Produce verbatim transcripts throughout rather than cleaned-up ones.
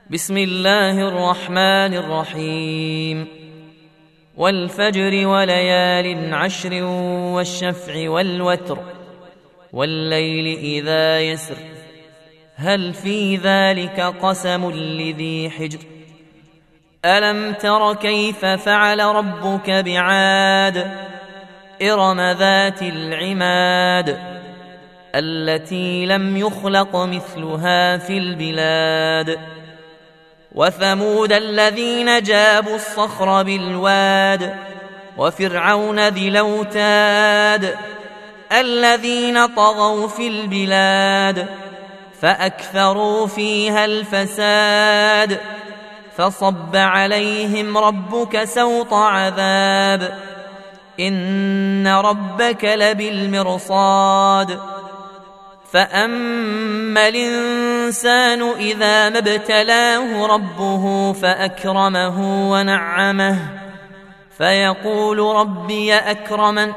بسم الله الرحمن الرحيم والفجر وليال عشر والشفع والوتر والليل إذا يسر هل في ذلك قسم لذي حجر ألم تر كيف فعل ربك بعاد إرم ذات العماد التي لم يخلق مثلها في البلاد وثمود الذين جابوا الصخر بالواد وفرعون ذي الأوتاد الذين طغوا في البلاد فأكثروا فيها الفساد فصب عليهم ربك سوط عذاب إن ربك لبالمرصاد فأما الإنسان إذا ما ابتلاه ربه فأكرمه ونعمه فيقول ربي أكرمن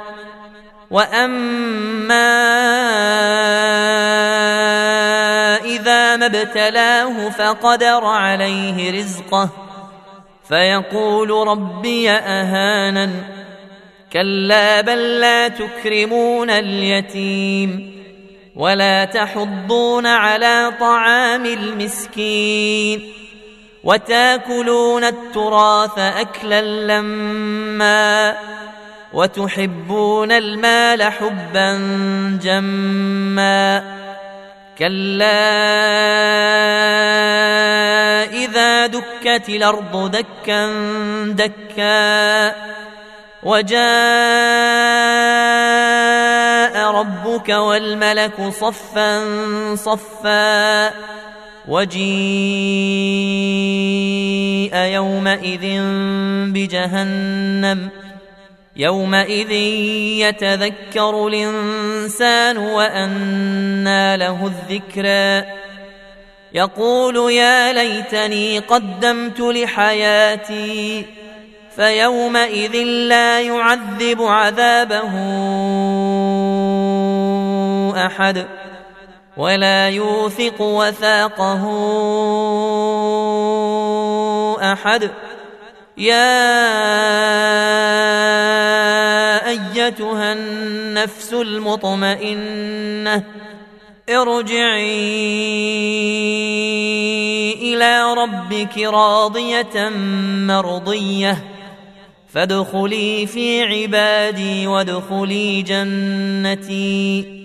وأما إذا ما ابتلاه فقدر عليه رزقه فيقول ربي أهانن كلا بل لا تكرمون اليتيم ولا تحضون على طعام المسكين وتاكلون التراث أكلا لما وتحبون المال حبا جما كلا إذا دكت الأرض دكا دكا وجاء ربك والملك صفا صفا وجيء يومئذ بجهنم يومئذ يتذكر الإنسان وأنى له الذكرى يقول يا ليتني قدمت لحياتي فيومئذ لا يعذب عذابه أحد ولا يوثق وثاقه أحد يا أيتها النفس المطمئنة ارجعي إلى ربك راضية مرضية فادخلي في عبادي وادخلي جنتي